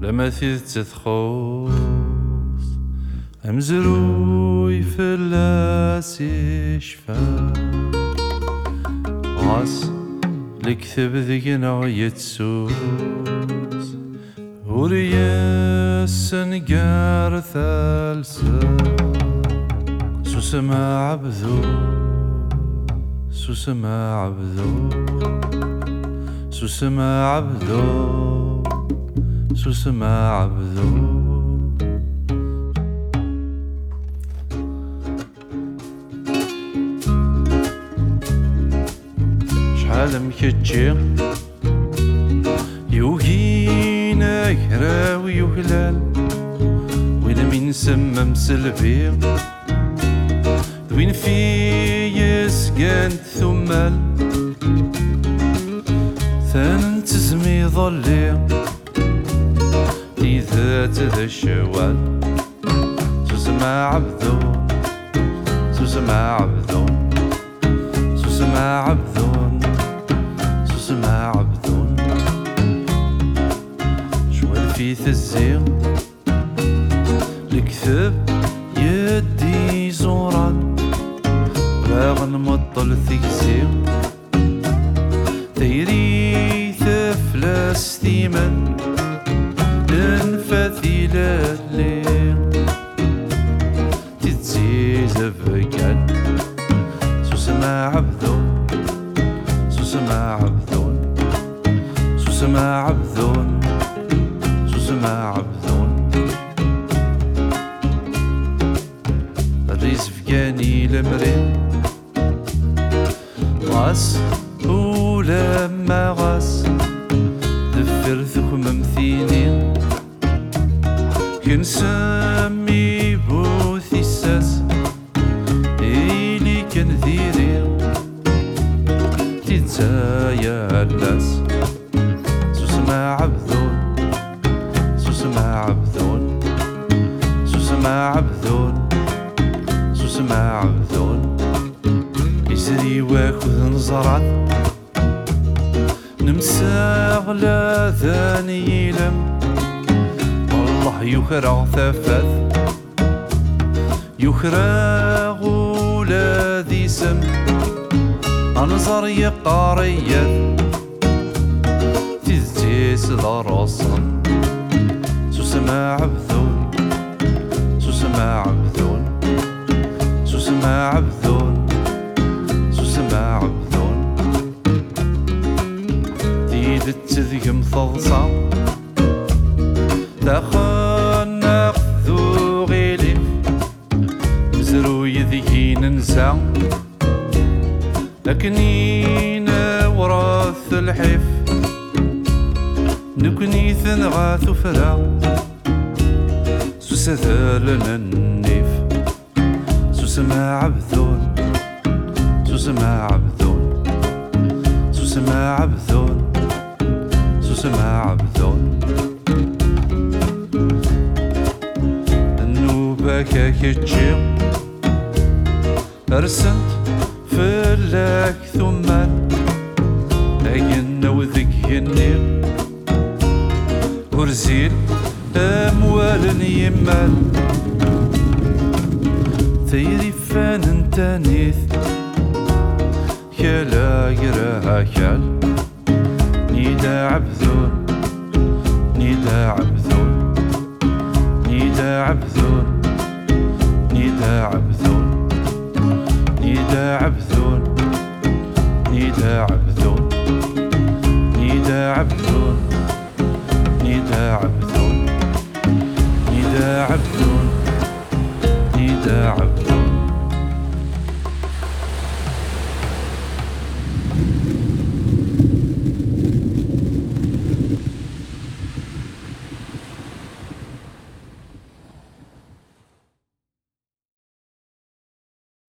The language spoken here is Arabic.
لما تتخوص أمزروي فلاس يشفى غاس لكتب ذينا يتسوس ورياس نقار ثالثة سوسما عبدو سوسما عبدو سوسما عبدو سوسما عبدو شحال مكتشي يوهينا كراوي وهلال وين من سمم سلبي وين في يسكن ثمال ثان تزمي ظلي ذات ذا الشوال سوسما عبدو سوسما عبدو سوسما عبدو سوسما عبدو شوال في ثزي الكثب يدي زوران باغ نمطل ثكسي تيري ثفلس ثيمن ننفثي للي تتزيز فكان سوسما عبدو سوسما عبدو سوسما عبدو سوسما عبدو الريز فكاني لمرين غاس ولما غاس دفر ثكم مثينين كنسمي بوثيساس إلي كنذيري تتايا اللاس سوسما عبدون سوسما عبدون سوسما عبدون سوسما عبدون يزري واخذ نزرات نمساغ لا ثاني يلم والله يخرع ثفث يخرع ولا ذي سم أنظر يقاريت تزيس ضرصن سوسما عبدون سوسما عبدون سوسما عبدون سوسما عبدون تذكم ثلصة تاخنا خذو غيلي مزرو يذكي ننسى لكني نورث الحف نكني ثنغا ثفرا سوسة لنا النيف سوسما عبدون سوسما عبدون سوسما عبدون سوسما عبدون النوبة كاكتشي أرسنت فلاك ثمان أين وذك النير ورزيل أموال يمال ثيري فان انتانيث كلا يراها كال نيدا عبدون نيدا عبدون نيدا عبدون نيدا عبدون نيدا عبدون نيدا عبدون نيدا عبدون نيدا عبدون نيدا عبدون